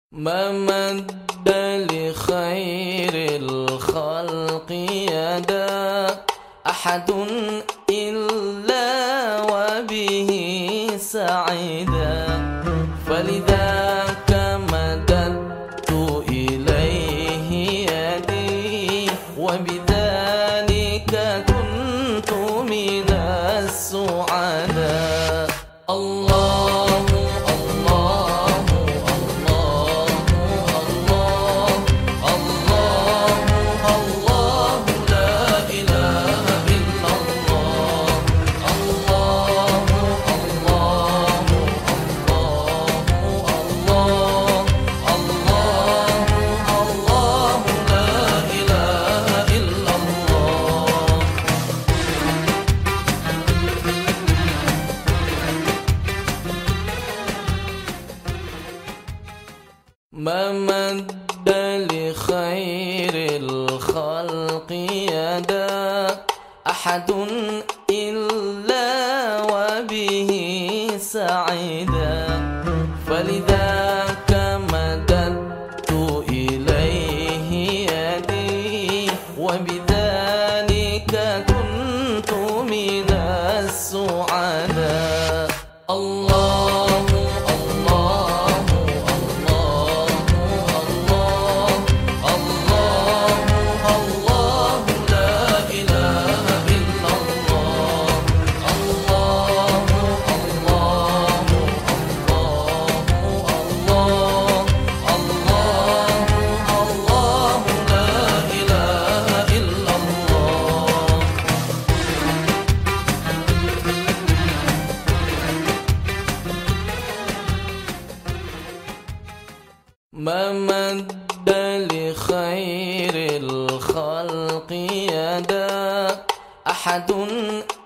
ما مد لخير الخلق يدا أحد إلا وبه سعدا، فلذاك مددت إليه يدي وبذلك كنت من السعداء. الله الله الله الله الله الله لا إله إلا الله. الله الله الله الله الله الله لا إله إلا الله. ما مد لخير الخلق يدا أحد إلا وبه سعدا، فلذاك مددت إليه يدي وبذلك كنت من السعداء. الله الله الله الله الله الله لا إله إلا الله. الله الله الله الله الله الله لا إله إلا الله. ما مد لخير الخلق يدا أحد